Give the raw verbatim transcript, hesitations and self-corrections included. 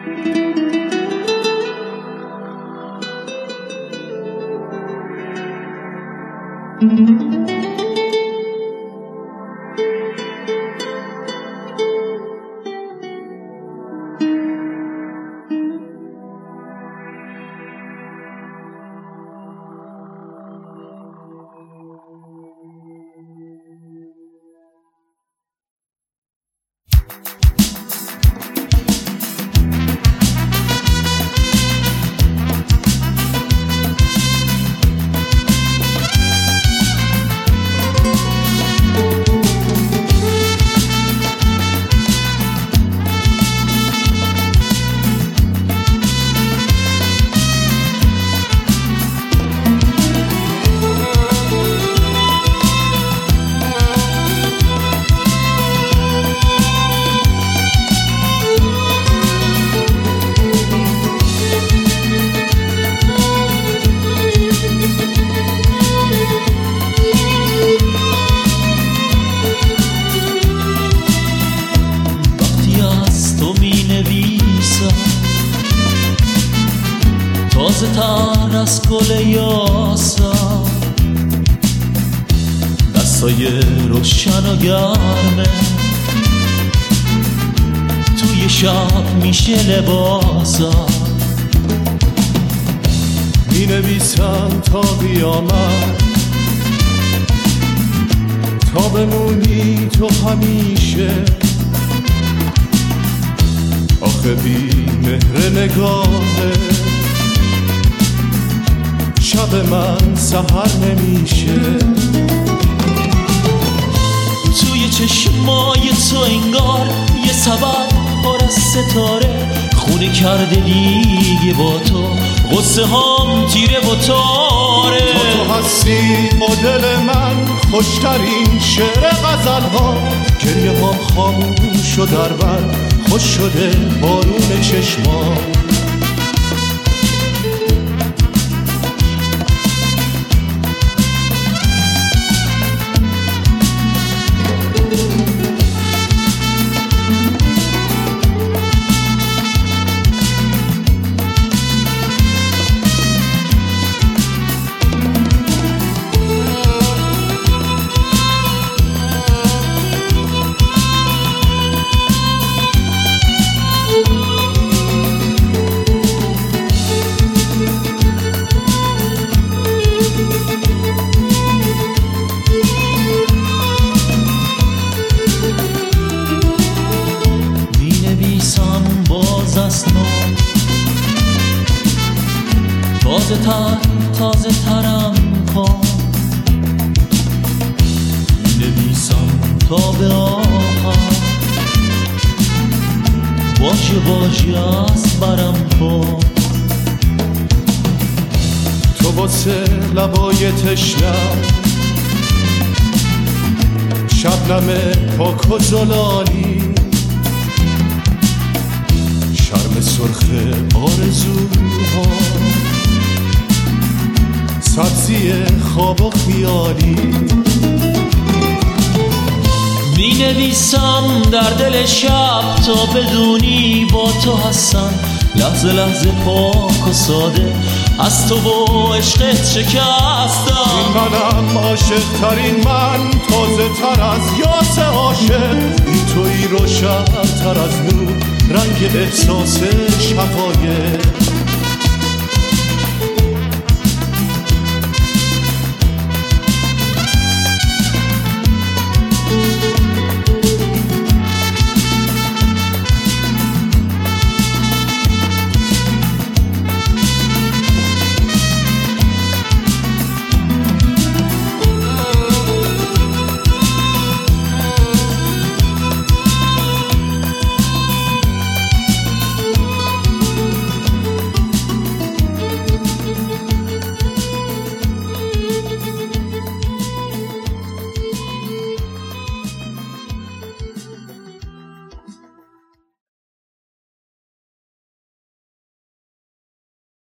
تازه تر از گل یاسا، دستای روشن و گرمه، توی شب میشه لباسا. می نویسم تا قیامت، تا بمونی تو همیشه. آخه بی مهر نگاهه، شب من سحر نمیشه. توی چشمای تو انگار یه سبب پر از ستاره، خونه کرده دیگه با تو غصه هام تیره و تاره. تا تو هستی با دل من خوشترین شعر غزل ها، گریه هام خاموش و در بر خوش شده بارون چشما. تازه تر تازه ترم کن، نویسم تا به آخر، باشه باشه از برم کن. تو واسه لبای تشنم، شبنم پاک و زلالی، شرم سرخ آرزوها، سبزی خواب و خیالی. می نویسم در دل شب تا بدونی با تو هستم، لحظه لحظه پاک و ساده از تو و عشقت شکستم. این منم عاشق ترین من، تازه تر از یاس عاشق، این تویی روشن تر از نور، رنگ احساس شقایق.